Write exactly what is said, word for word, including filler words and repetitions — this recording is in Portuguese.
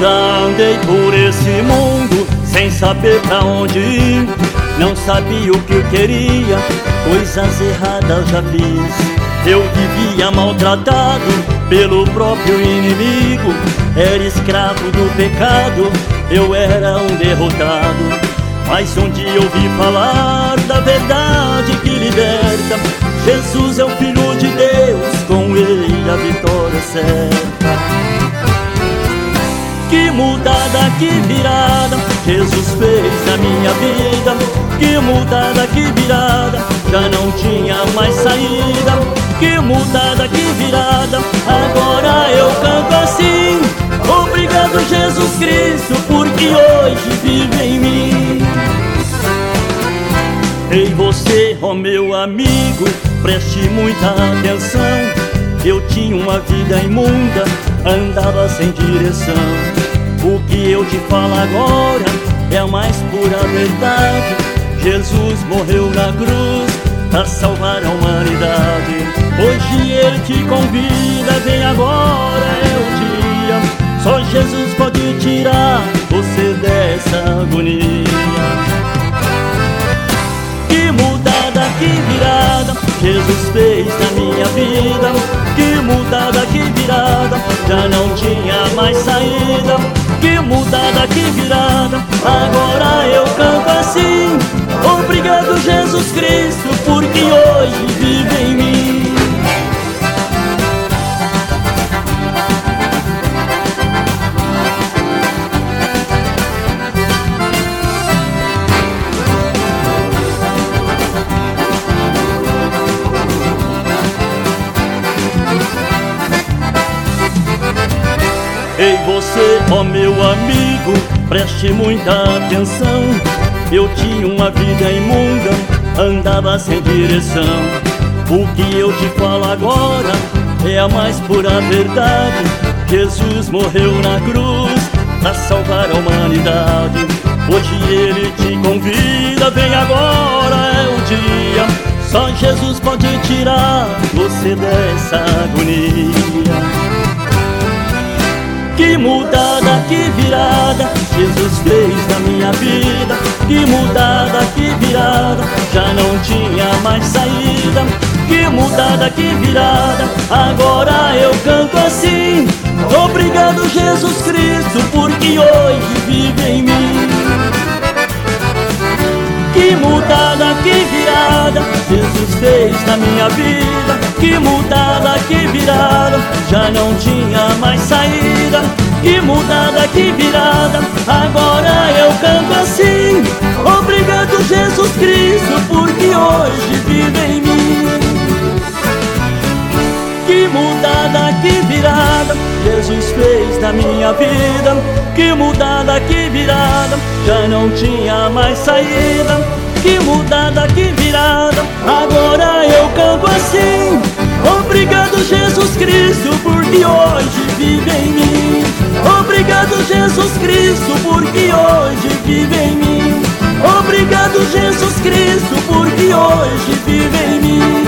Já andei por esse mundo sem saber pra onde ir. Não sabia o que queria, coisas erradas já fiz. Eu vivia maltratado pelo próprio inimigo. Era escravo do pecado, eu era um derrotado. Mas um dia ouvi falar da verdade que liberta. Jesus é o Filho de Deus, com Ele a vitória certa. Que mudada, que virada Jesus fez na minha vida. Que mudada, que virada, já não tinha mais saída. Que mudada, que virada, agora eu canto assim: obrigado Jesus Cristo, porque hoje vive em mim. Ei você, ó meu amigo, preste muita atenção. Eu tinha uma vida imunda, andava sem direção. O que eu te falo agora é a mais pura verdade. Jesus morreu na cruz pra salvar a humanidade. Hoje Ele te convida, vem agora, é o dia. Só Jesus pode tirar você dessa agonia. Que mudada, que virada Jesus fez na minha vida. Que mudada, que virada, já não tinha mais saída. Que mudada, que virada, agora eu canto assim: obrigado Jesus Cristo, porque hoje vive em mim. Ei você, ó meu amigo, preste muita atenção. Eu tinha uma vida imunda, andava sem direção. O que eu te falo agora é a mais pura verdade. Jesus morreu na cruz pra salvar a humanidade. Hoje Ele te convida, vem agora, é o dia. Só Jesus pode tirar você dessa agonia. Que mudada, que virada Jesus fez na minha vida. Que mudada, que virada, já não tinha mais saída. Que mudada, que virada, agora eu canto assim: obrigado Jesus Cristo, porque hoje vive em mim. Que mudada, que virada Jesus fez na minha vida. Que mudada, que virada, já não tinha mais saída. Que mudada, que virada, agora eu canto assim: obrigado Jesus Cristo, porque hoje vive em mim. Que mudada, que virada Jesus fez na minha vida. Que mudada, que virada, já não tinha mais saída. Que mudada, que virada, agora eu canto assim: obrigado Jesus Cristo, porque hoje vive em mim. Obrigado Jesus Cristo, porque hoje vive em mim. Obrigado Jesus Cristo, porque hoje vive em mim.